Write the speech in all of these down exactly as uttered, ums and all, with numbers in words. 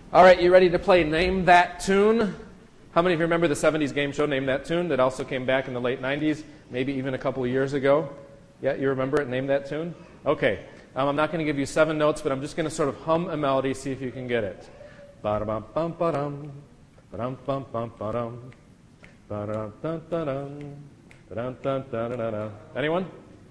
All right, you ready to play Name That Tune? How many of you remember the seventies game show Name That Tune that also came back in the late nineties, maybe even a couple of years ago? Yeah, you remember it, Name That Tune? Okay, um, I'm not going to give you seven notes, but I'm just going to sort of hum a melody, see if you can get it. Ba-da-bum, bum, ba-dum, ba-dum, bum, bum, ba-dum, ba-dum, dun, dun, dun, dun, dun, dun, dun. Anyone?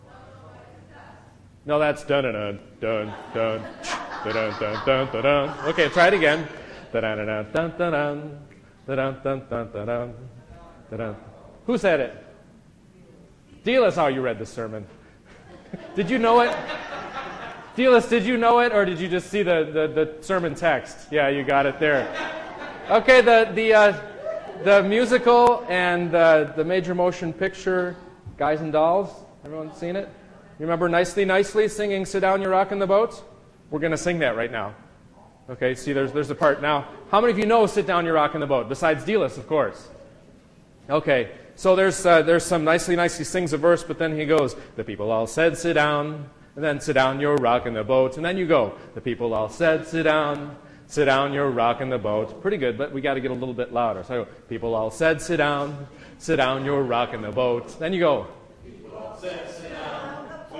No, that's dun dun dun dun dun dun dun dun dun dun. Okay, try it again. Dun dun dun dun dun dun dun dun dun dun. Who said it? Dealis, how you read the sermon. Did you know it? Dealis, did you know it, or did you just see the, the, the sermon text? Yeah, you got it there. Okay, the the uh, the musical and the, the major motion picture, Guys and Dolls. Everyone seen it? You remember Nicely Nicely singing Sit Down, You're Rockin' the Boat? We're going to sing that right now. Okay, see, there's there's a part. Now, how many of you know Sit Down, You're Rockin' the Boat? Besides Dealis, of course. Okay, so there's uh, there's some Nicely Nicely sings a verse, but then he goes, the people all said sit down, and then sit down, you're rockin' the boat, and then you go, the people all said sit down, sit down, you're rockin' the boat. Pretty good, but we got to get a little bit louder. So I go, people all said sit down, sit down, you're rockin' the boat. Then you go, people all said sit down.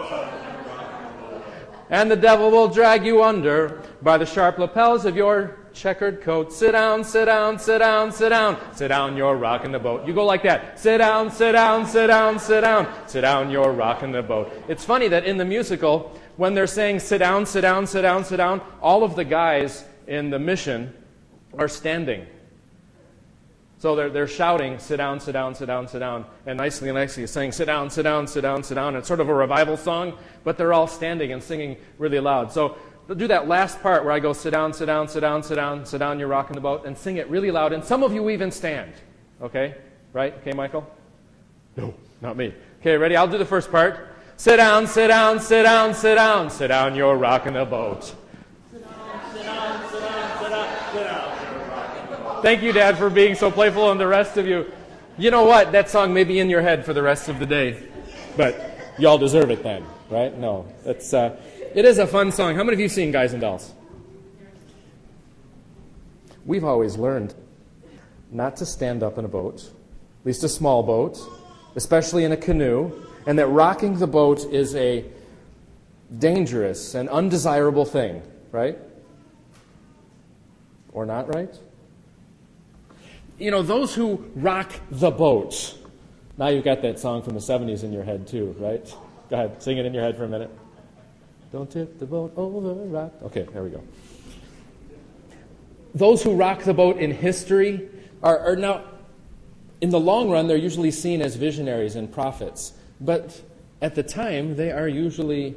And the devil will drag you under by the sharp lapels of your checkered coat. Sit down, sit down, sit down, sit down. Sit down, you're rocking the boat. You go like that. Sit down, sit down, sit down, sit down. Sit down, you're rocking the boat. It's funny that in the musical, when they're saying sit down, sit down, sit down, sit down, all of the guys in the mission are standing. So they're they're shouting, sit down, sit down, sit down, sit down. And Nicely Nicely is saying, sit down, sit down, sit down, sit down. And it's sort of a revival song, but they're all standing and singing really loud. So they'll do that last part where I go, sit down, sit down, sit down, sit down, sit down, you're rocking the boat, and sing it really loud. And some of you even stand. Okay? Right? Okay, Michael? No, not me. Okay, ready? I'll do the first part. Sit down, sit down, sit down, sit down. Sit down, you're rocking the boat. Thank you, Dad, for being so playful, and the rest of you. You know what? That song may be in your head for the rest of the day, but y'all deserve it then, right? No, it's uh, it is a fun song. How many of you seen Guys and Dolls? We've always learned not to stand up in a boat, at least a small boat, especially in a canoe, and that rocking the boat is a dangerous and undesirable thing, right? Or not, right? You know, those who rock the boat. Now you've got that song from the seventies in your head too, right? Go ahead, sing it in your head for a minute. Don't tip the boat over, rock. Okay, there we go. Those who rock the boat in history are, are now, in the long run, they're usually seen as visionaries and prophets. But at the time, they are usually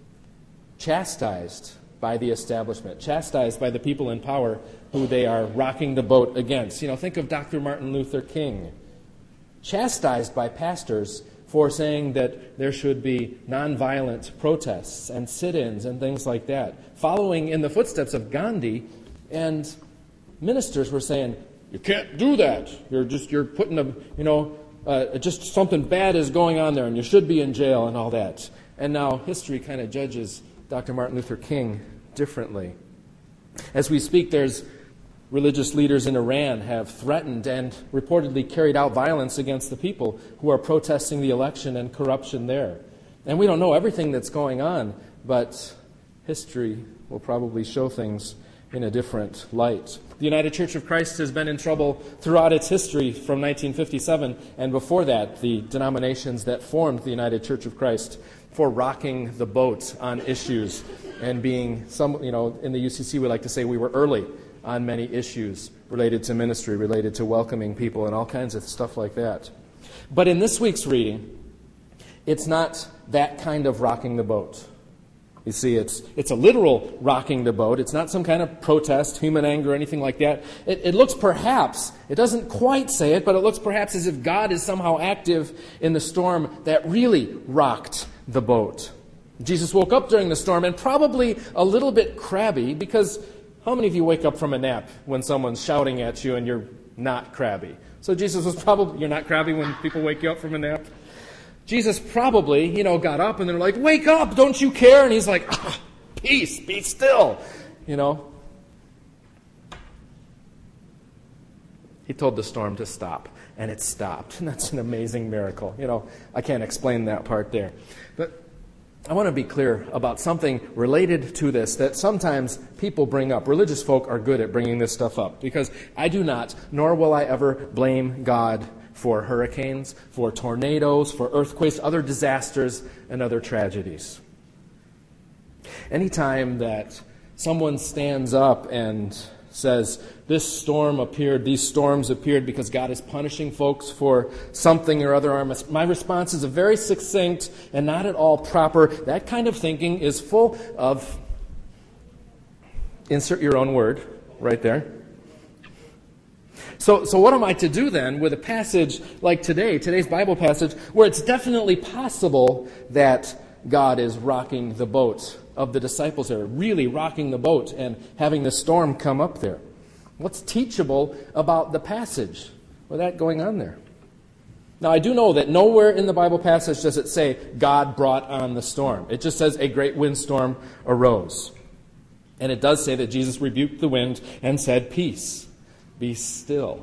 chastised by the establishment, chastised by the people in power who they are rocking the boat against. You know, think of Doctor Martin Luther King, chastised by pastors for saying that there should be nonviolent protests and sit-ins and things like that, following in the footsteps of Gandhi. And ministers were saying, you can't do that. You're just, you're putting a, you know, uh, just something bad is going on there and you should be in jail and all that. And now history kind of judges Doctor Martin Luther King differently. As we speak, there's religious leaders in Iran have threatened and reportedly carried out violence against the people who are protesting the election and corruption there. And we don't know everything that's going on, but history will probably show things in a different light. The United Church of Christ has been in trouble throughout its history from nineteen fifty-seven, and before that, the denominations that formed the United Church of Christ, for rocking the boat on issues and being some, you know, in the U C C we like to say we were early on many issues related to ministry, related to welcoming people and all kinds of stuff like that. But in this week's reading, it's not that kind of rocking the boat. You see, it's it's a literal rocking the boat. It's not some kind of protest, human anger, or anything like that. It, it looks perhaps, it doesn't quite say it, but it looks perhaps as if God is somehow active in the storm that really rocked the boat. Jesus woke up during the storm and probably a little bit crabby, because how many of you wake up from a nap when someone's shouting at you and you're not crabby? So Jesus was probably, you're not crabby when people wake you up from a nap? Jesus probably, you know, got up and they're like, wake up, don't you care? And he's like, ah, peace, be still, you know. He told the storm to stop, and it stopped. And that's an amazing miracle. You know, I can't explain that part there. But I want to be clear about something related to this that sometimes people bring up. Religious folk are good at bringing this stuff up, because I do not, nor will I ever blame God for hurricanes, for tornadoes, for earthquakes, other disasters, and other tragedies. Anytime that someone stands up and says, this storm appeared, these storms appeared because God is punishing folks for something or other, my response is a very succinct and not at all proper. That kind of thinking is full of, insert your own word right there. So, so what am I to do then with a passage like today, today's Bible passage, where it's definitely possible that God is rocking the boat of the disciples there, really rocking the boat and having the storm come up there? What's teachable about the passage with that going on there? Now, I do know that nowhere in the Bible passage does it say God brought on the storm. It just says a great windstorm arose. And it does say that Jesus rebuked the wind and said, peace, be still.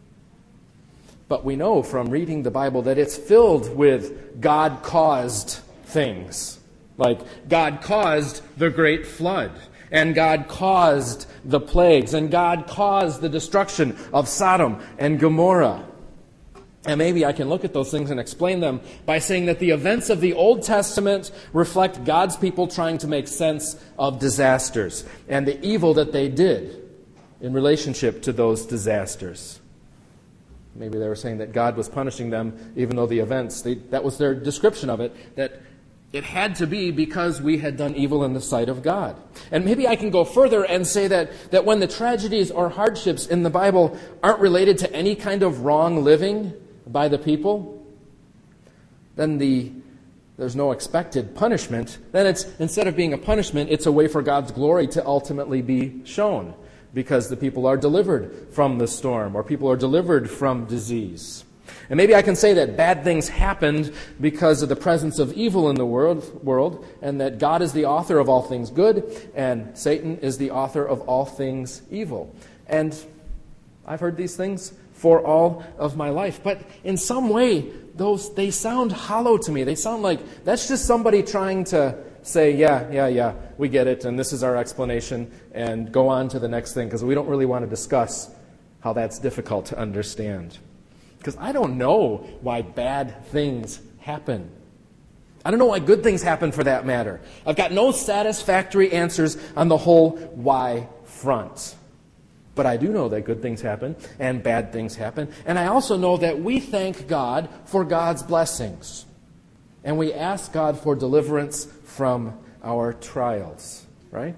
But we know from reading the Bible that it's filled with God-caused things. Like God caused the great flood, and God caused the plagues, and God caused the destruction of Sodom and Gomorrah. And maybe I can look at those things and explain them by saying that the events of the Old Testament reflect God's people trying to make sense of disasters and the evil that they did in relationship to those disasters. Maybe they were saying that God was punishing them, even though the events, they, that was their description of it, that it had to be because we had done evil in the sight of God. And maybe I can go further and say that, that when the tragedies or hardships in the Bible aren't related to any kind of wrong living by the people, then the there's no expected punishment. Then it's, instead of being a punishment, it's a way for God's glory to ultimately be shown, because the people are delivered from the storm, or people are delivered from disease. And maybe I can say that bad things happened because of the presence of evil in the world, world, and that God is the author of all things good, and Satan is the author of all things evil. And I've heard these things for all of my life. But in some way, those they sound hollow to me. They sound like that's just somebody trying to say, yeah, yeah, yeah, we get it, and this is our explanation, and go on to the next thing, because we don't really want to discuss how that's difficult to understand. Because I don't know why bad things happen. I don't know why good things happen, for that matter. I've got no satisfactory answers on the whole why front. But I do know that good things happen and bad things happen. And I also know that we thank God for God's blessings. And we ask God for deliverance from our trials, right?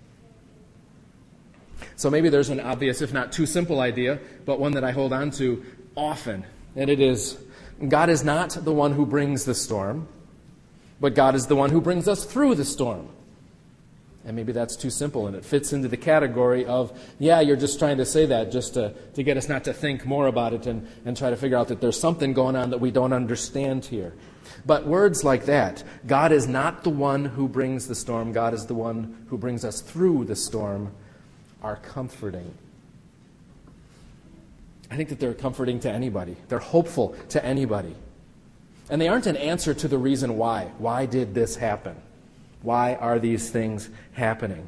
So maybe there's an obvious, if not too simple idea, but one that I hold on to often, and it is, God is not the one who brings the storm, but God is the one who brings us through the storm. And maybe that's too simple, and it fits into the category of, yeah, you're just trying to say that just to, to get us not to think more about it and, and try to figure out that there's something going on that we don't understand here. But words like that, God is not the one who brings the storm, God is the one who brings us through the storm, are comforting. I think that they're comforting to anybody. They're hopeful to anybody. And they aren't an answer to the reason why. Why did this happen? Why are these things happening?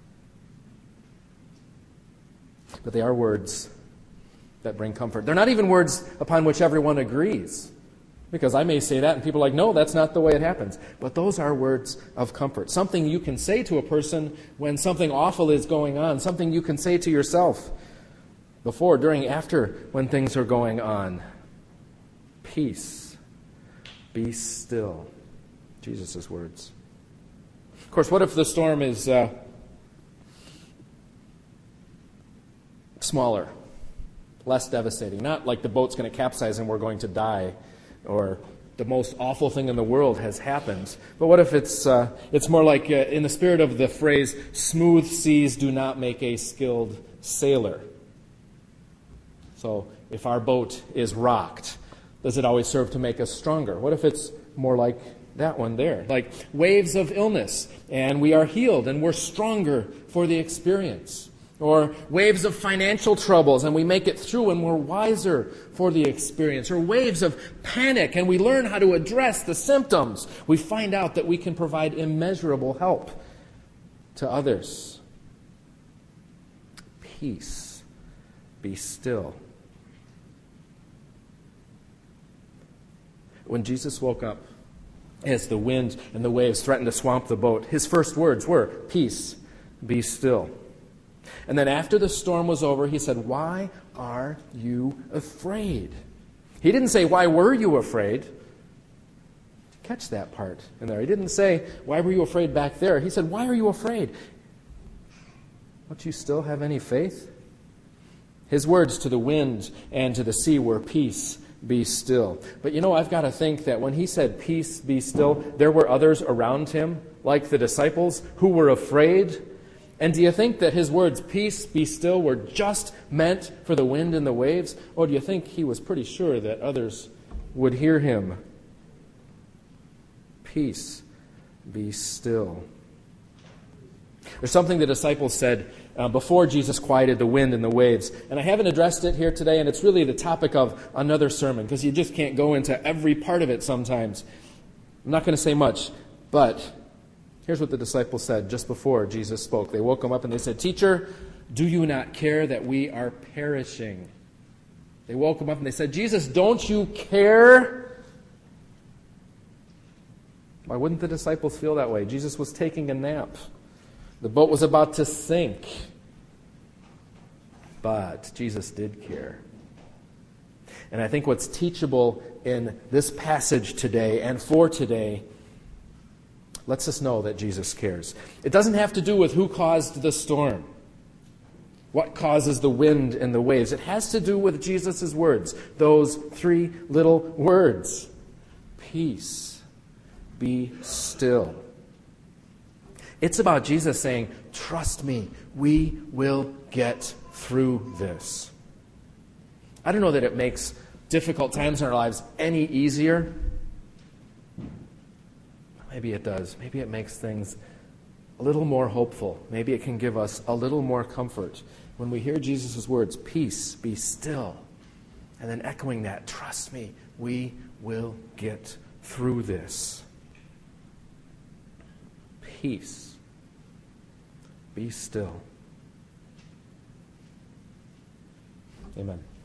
But they are words that bring comfort. They're not even words upon which everyone agrees. Because I may say that and people are like, no, that's not the way it happens. But those are words of comfort. Something you can say to a person when something awful is going on. Something you can say to yourself before, during, after, when things are going on. Peace. Be still. Jesus' words. Of course, what if the storm is uh, smaller, less devastating? Not like the boat's going to capsize and we're going to die, or the most awful thing in the world has happened. But what if it's uh, it's more like, uh, in the spirit of the phrase, smooth seas do not make a skilled sailor. So if our boat is rocked, does it always serve to make us stronger? What if it's more like that one there? Like waves of illness, and we are healed, and we're stronger for the experience. Or waves of financial troubles, and we make it through and we're wiser for the experience. Or waves of panic, and we learn how to address the symptoms. We find out that we can provide immeasurable help to others. Peace, be still. When Jesus woke up, as the wind and the waves threatened to swamp the boat, his first words were, "Peace, be still." And then after the storm was over, he said, "Why are you afraid?" He didn't say, "Why were you afraid?" Catch that part in there. He didn't say, "Why were you afraid back there?" He said, "Why are you afraid? Don't you still have any faith?" His words to the wind and to the sea were, "Peace, be still." But you know, I've got to think that when he said, "Peace, be still," there were others around him, like the disciples, who were afraid. And do you think that his words, "Peace, be still," were just meant for the wind and the waves? Or do you think he was pretty sure that others would hear him? Peace, be still. There's something the disciples said uh, before Jesus quieted the wind and the waves. And I haven't addressed it here today, and it's really the topic of another sermon, because you just can't go into every part of it sometimes. I'm not going to say much, but here's what the disciples said just before Jesus spoke. They woke him up and they said, "Teacher, do you not care that we are perishing?" They woke him up and they said, "Jesus, don't you care?" Why wouldn't the disciples feel that way? Jesus was taking a nap. The boat was about to sink. But Jesus did care. And I think what's teachable in this passage today and for today lets us know that Jesus cares. It doesn't have to do with who caused the storm, what causes the wind and the waves. It has to do with Jesus' words, those three little words. Peace, be still. It's about Jesus saying, "Trust me, we will get through this." I don't know that it makes difficult times in our lives any easier. Maybe it does. Maybe it makes things a little more hopeful. Maybe it can give us a little more comfort when we hear Jesus' words, "Peace, be still." And then echoing that, "Trust me, we will get through this." Peace, be still. Amen.